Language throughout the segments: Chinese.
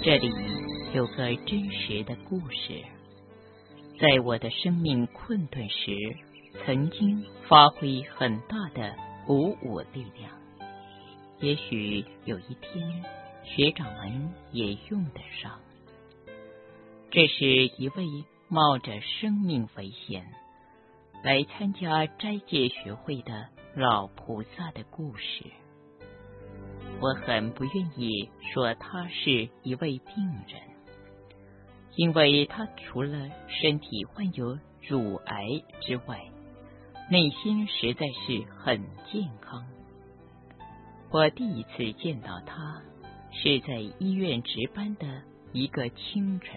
这里有个真实的故事，在我的生命困顿时，曾经发挥很大的鼓舞力量。也许有一天，学长们也用得上。这是一位冒着生命危险来参加斋戒学会的老菩萨的故事。我很不愿意说他是一位病人，因为他除了身体患有乳癌之外，内心实在是很健康。我第一次见到他是在医院值班的一个清晨。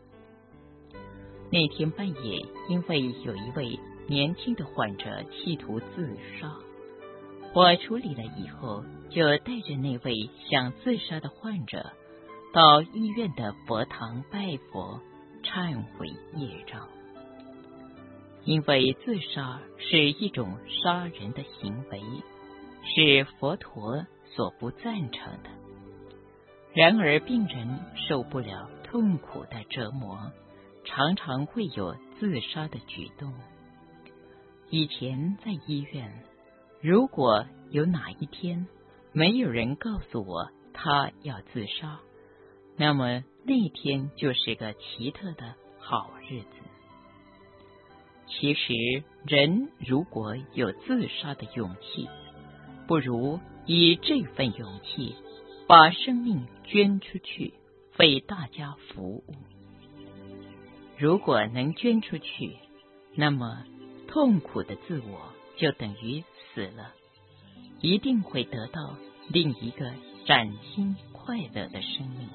那天半夜，因为有一位年轻的患者企图自杀，我处理了以后，就带着那位想自杀的患者到医院的佛堂拜佛，忏悔业障。因为自杀是一种杀人的行为，是佛陀所不赞成的。然而病人受不了痛苦的折磨，常常会有自杀的举动。以前在医院，如果有哪一天没有人告诉我他要自杀，那么那天就是个奇特的好日子。其实人如果有自杀的勇气，不如以这份勇气把生命捐出去，为大家服务。如果能捐出去，那么痛苦的自我就等于死了，一定会得到另一个崭新快乐的生命。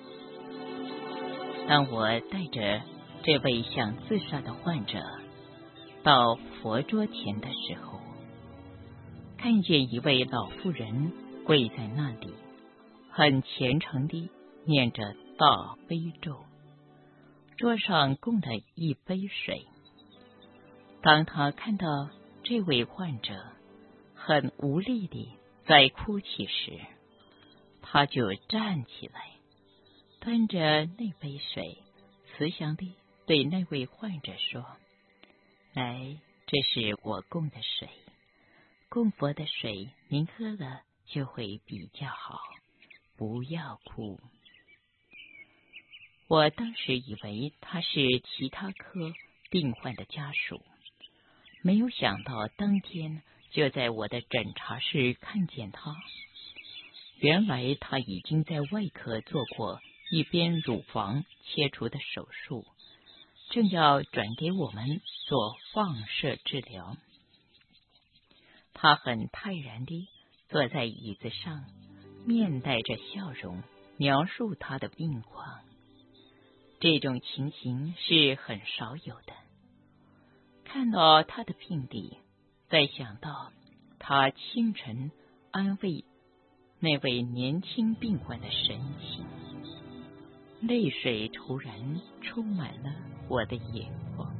当我带着这位想自杀的患者到佛桌前的时候，看见一位老妇人跪在那里，很虔诚地念着大悲咒，桌上供了一杯水。当他看到这位患者很无力地在哭泣时，他就站起来，端着那杯水，慈祥地对那位患者说：“来，这是我供的水，供佛的水您喝了就会比较好，不要哭。”我当时以为他是其他科病患的家属，没有想到当天就在我的诊查室看见他。原来他已经在外科做过一边乳房切除的手术，正要转给我们做放射治疗。他很泰然地坐在椅子上，面带着笑容描述他的病况。这种情形是很少有的。看到他的病历，再想到他清晨安慰那位年轻病患的神情，泪水突然充满了我的眼眶。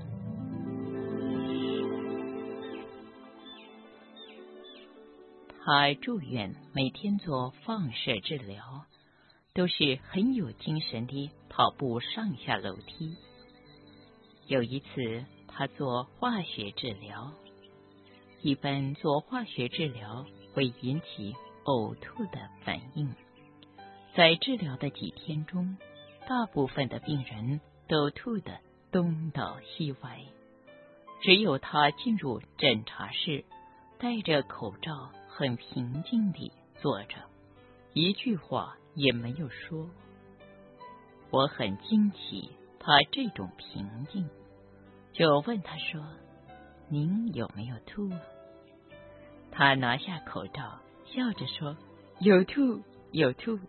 他住院，每天做放射治疗，都是很有精神地跑步上下楼梯。有一次他做化学治疗，一般做化学治疗会引起呕吐的反应。在治疗的几天中，大部分的病人都吐得东倒西歪，只有他进入诊查室，戴着口罩，很平静地坐着，一句话也没有说。我很惊奇他这种平静，就问他说：“您有没有吐？”他拿下口罩，笑着说：“有吐，有吐。”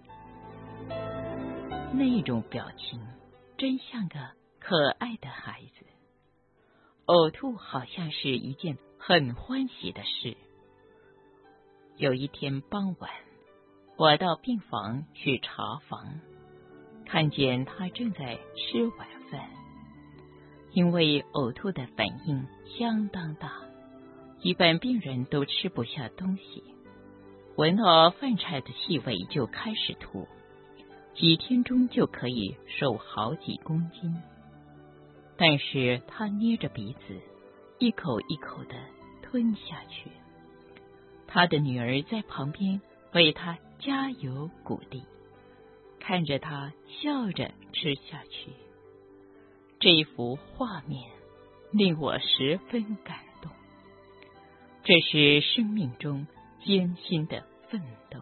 那种表情真像个可爱的孩子。呕吐好像是一件很欢喜的事。有一天傍晚，我到病房去查房，看见他正在吃晚饭。因为呕吐的反应相当大，一般病人都吃不下东西，闻到饭菜的气味就开始吐， 几天中就可以瘦好几公斤。但是他捏着鼻子，一口一口的吞下去。他的女儿在旁边为他加油鼓励，看着他笑着吃下去。这幅画面令我十分感动，这是生命中艰辛的奋斗。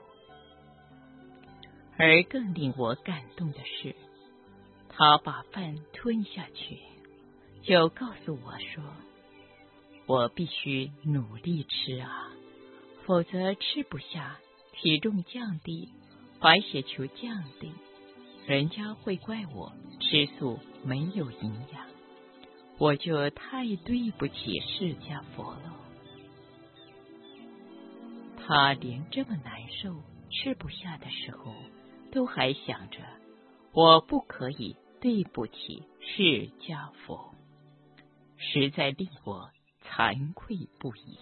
而更令我感动的是，他把饭吞下去，就告诉我说，我必须努力吃啊，否则吃不下，体重降低，白血球降低，人家会怪我吃素没有营养，我就太对不起释迦佛了。他连这么难受吃不下的时候，都还想着我不可以对不起释迦佛，实在令我惭愧不已。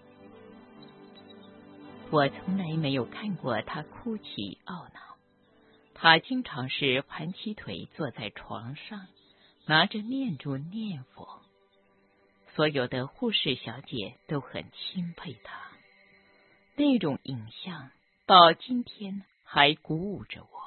我从来没有看过他哭泣懊恼，他经常是盘起腿坐在床上，拿着念珠念佛。所有的护士小姐都很钦佩他，那种影像到今天还鼓舞着我。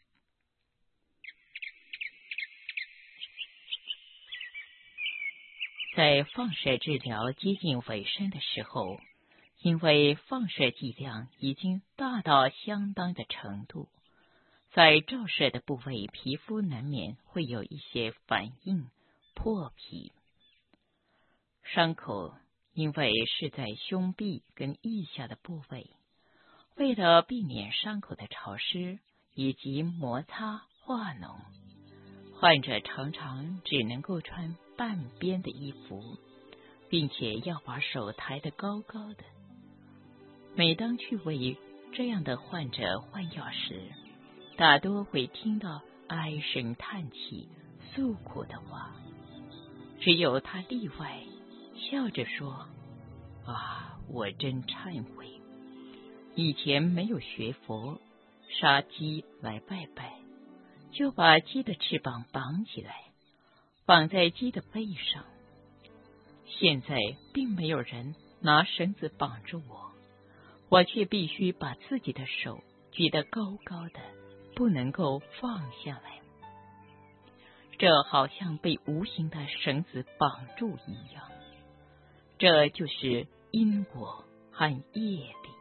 在放射治疗接近尾声的时候，因为放射剂量已经大到相当的程度，在照射的部位皮肤难免会有一些反应，破皮。伤口因为是在胸壁跟腋下的部位，为了避免伤口的潮湿以及摩擦化脓，患者常常只能够穿半边的衣服，并且要把手抬得高高的。每当去为这样的患者换药时，大多会听到唉声叹气、诉苦的话。只有他例外，笑着说：啊，我真忏悔，以前没有学佛，杀鸡来拜拜，就把鸡的翅膀绑起来，绑在鸡的背上。现在并没有人拿绳子绑住我，我却必须把自己的手举得高高的，不能够放下来。这好像被无形的绳子绑住一样。这就是因果和业力。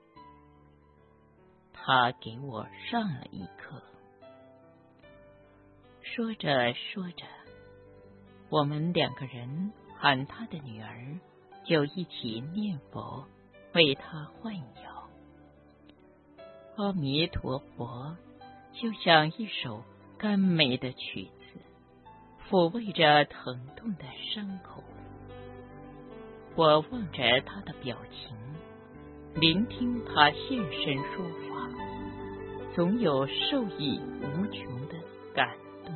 他给我上了一课。说着说着，我们两个人和他的女儿就一起念佛，为他换药。阿弥陀佛就像一首甘美的曲子，抚慰着疼痛的伤口。我望着他的表情，聆听他现身说法，总有受益无穷的感动。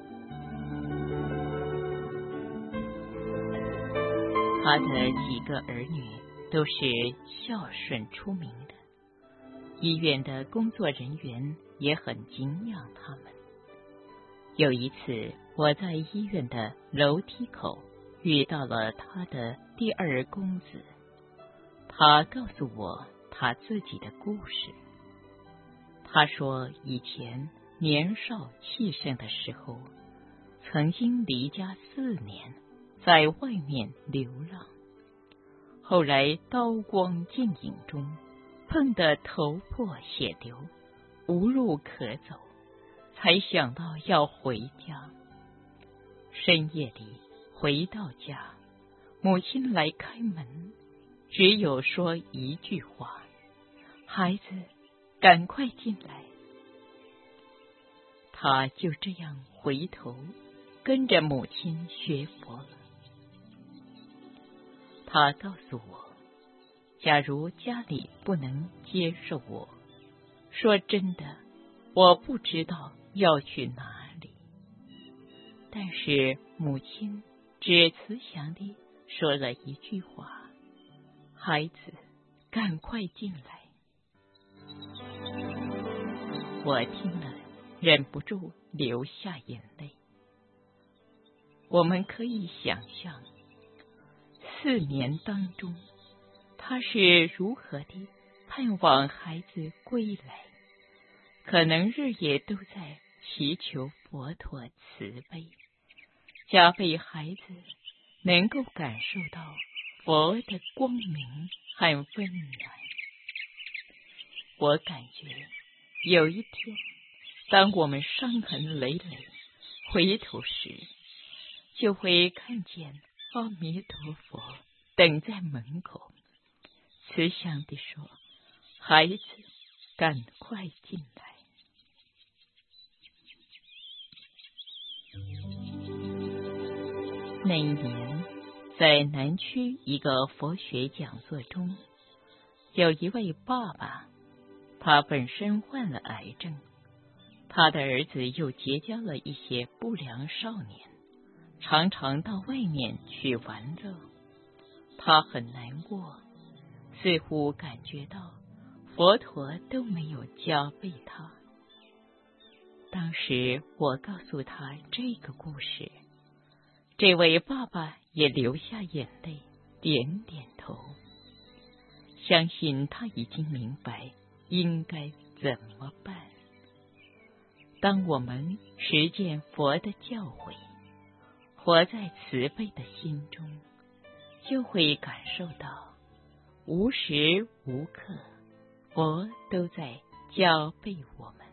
他的几个儿女都是孝顺出名的，医院的工作人员也很敬仰他们。有一次，我在医院的楼梯口遇到了他的第二公子，他告诉我他自己的故事。他说以前年少气盛的时候，曾经离家4年，在外面流浪，后来刀光剑影中碰得头破血流，无路可走，才想到要回家。深夜里回到家，母亲来开门，只有说一句话：孩子，赶快进来。他就这样回头跟着母亲学佛了。他告诉我，假如家里不能接受我，说真的，我不知道要去哪里。但是母亲只慈祥地说了一句话：孩子，赶快进来。我听了， 忍不住流下眼泪。我们可以想象4年当中，他是如何的盼望孩子归来，可能日夜都在祈求佛陀慈悲，加倍孩子能够感受到佛的光明和温暖。我感觉有一天，当我们伤痕累累回头时，就会看见阿弥陀佛等在门口，慈祥地说：“孩子，赶快进来。”那一年，在南区一个佛学讲座中，有一位爸爸，他本身患了癌症，他的儿子又结交了一些不良少年，常常到外面去玩乐。他很难过，似乎感觉到佛陀都没有加倍他。当时我告诉他这个故事，这位爸爸也流下眼泪，点点头，相信他已经明白应该怎么办。当我们实践佛的教诲，活在慈悲的心中，就会感受到无时无刻佛都在教诲我们。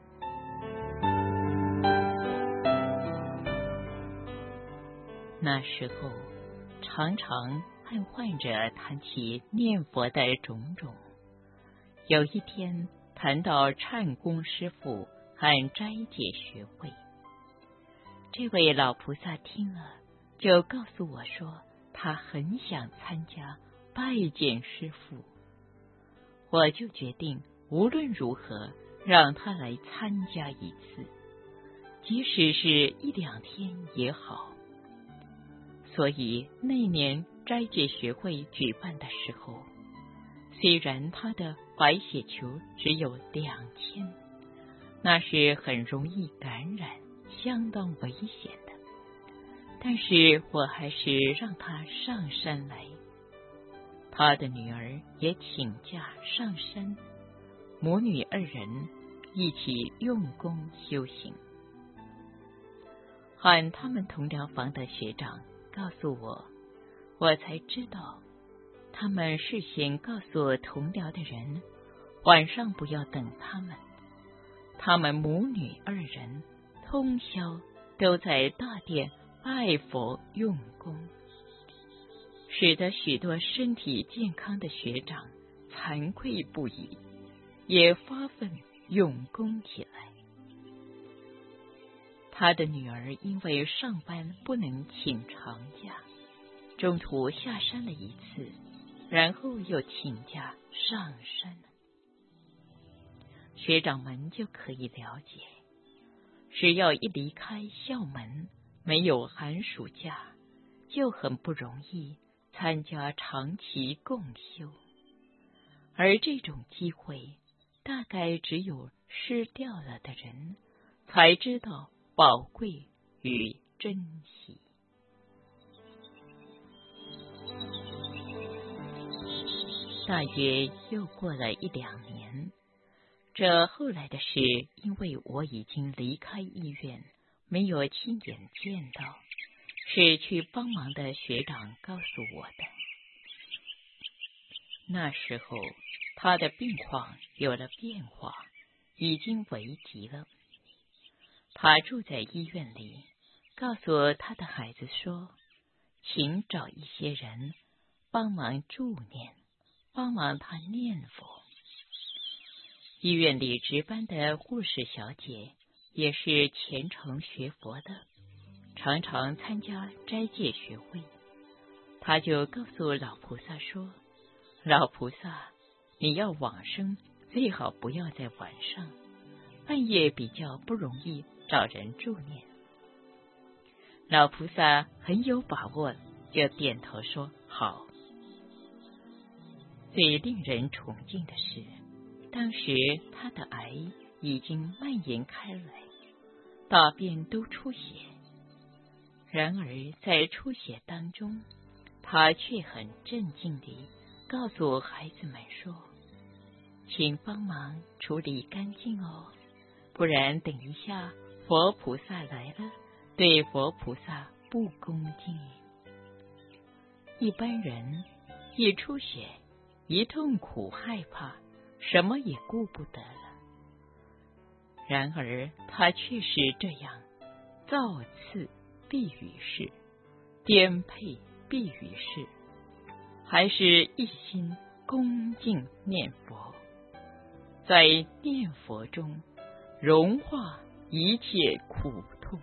那时候常常和患者谈起念佛的种种，有一天谈到忏公师父和斋戒学会，这位老菩萨听了就告诉我说，他很想参加拜见师父。我就决定无论如何让他来参加一次，即使是1、2天也好。所以那年斋戒学会举办的时候，虽然他的白血球只有2000，那是很容易感染，相当危险的，但是我还是让他上山来。他的女儿也请假上山，母女2人一起用功修行。和他们同疗房的学长告诉我，我才知道他们事先告诉同疗的人，晚上不要等他们。他们母女2人通宵都在大殿拜佛用功，使得许多身体健康的学长惭愧不已，也发奋用功起来。他的女儿因为上班不能请长假，中途下山了一次，然后又请假上山。学长们就可以了解，只要一离开校门，没有寒暑假，就很不容易参加长期共修，而这种机会大概只有失掉了的人才知道宝贵与珍惜。大约又过了1、2年，这后来的事，因为我已经离开医院，没有亲眼见到，是去帮忙的学长告诉我的。那时候他的病况有了变化，已经危急了。他住在医院里，告诉他的孩子说，请找一些人帮忙助念，帮忙他念佛。医院里值班的护士小姐也是虔诚学佛的，常常参加斋戒学会。他就告诉老菩萨说，老菩萨，你要往生，最好不要在晚上，半夜比较不容易找人助念。老菩萨很有把握，就点头说好。最令人崇敬的是，当时他的癌已经蔓延开来， 大便都出血。然而在出血当中，他却很镇静地告诉孩子们说，请帮忙处理干净哦，不然等一下佛菩萨来了，对佛菩萨不恭敬。一般人一出血，一痛苦害怕，什么也顾不得了。然而他却是这样，造次必于事，颠沛必于事，还是一心恭敬念佛，在念佛中融化一切苦痛。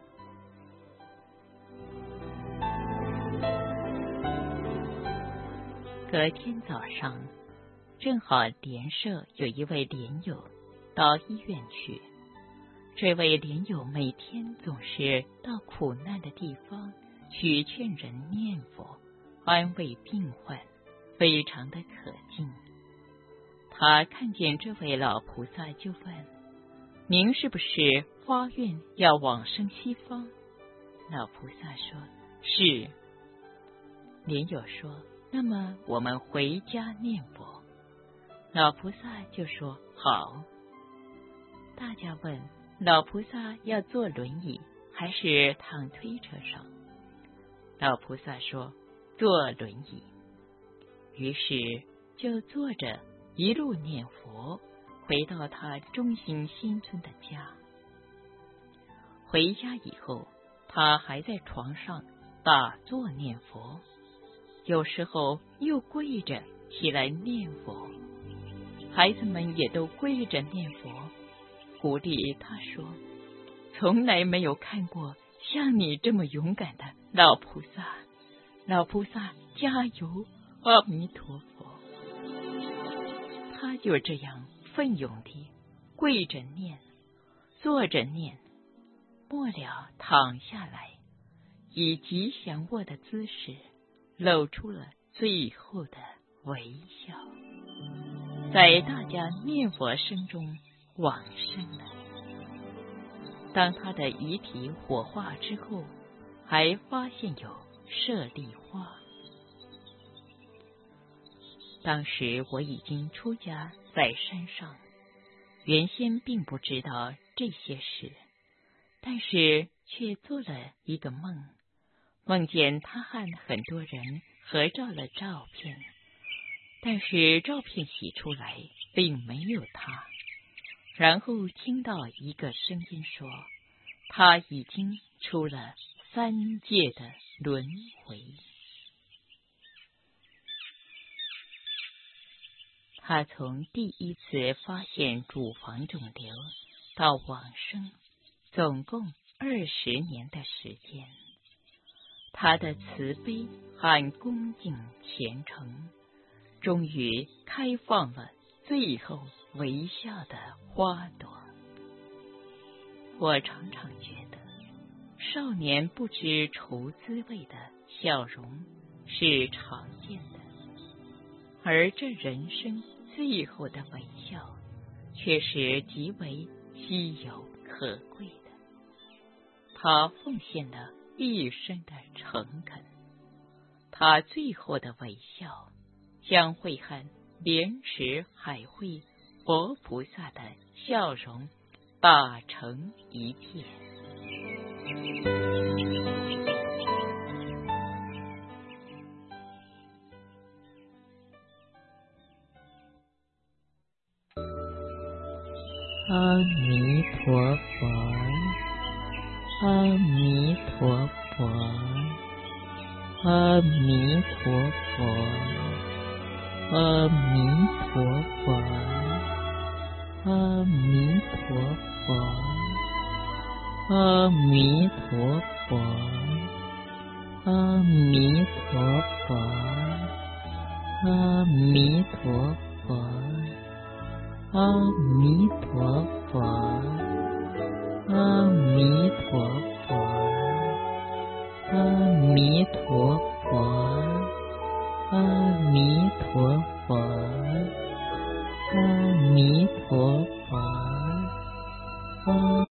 隔天早上，正好莲社有一位莲友到医院去。这位莲友每天总是到苦难的地方去劝人念佛，安慰病患，非常的可敬。他看见这位老菩萨就问，您是不是发愿要往生西方？老菩萨说，是。莲友说，那么我们回家念佛。老菩萨就说，好。大家问，老菩萨要坐轮椅还是躺推车上？老菩萨说，坐轮椅。于是就坐着一路念佛，回到他中心新村的家。回家以后，他还在床上打坐念佛，有时候又跪着起来念佛。孩子们也都跪着念佛，鼓励他说，从来没有看过像你这么勇敢的老菩萨，老菩萨加油，阿弥陀佛。他就这样奋勇地跪着念，坐着念，末了躺下来，以吉祥卧的姿势露出了最后的微笑，在大家念佛声中往生了。当他的遗体火化之后，还发现有舍利花。当时我已经出家在山上，原先并不知道这些事，但是却做了一个梦，梦见他和很多人合照了照片，但是照片洗出来并没有他。然后听到一个声音说，他已经出了3界的轮回。他从第一次发现乳房肿瘤到往生，总共20年的时间。他的慈悲和恭敬虔诚，终于开放了最后微笑的花朵。我常常觉得，少年不知愁滋味的笑容是常见的，而这人生最后的微笑却是极为稀有可贵的。他奉献了一生的诚恳，他最后的微笑将会和莲池海会佛菩萨的笑容打成一片。阿弥陀佛，阿弥陀佛，阿弥陀佛，阿弥陀佛，阿弥陀佛，阿弥陀佛，阿弥陀佛，阿弥陀佛，阿弥陀佛，阿弥陀佛，阿弥陀佛，阿弥陀佛，阿弥陀佛，阿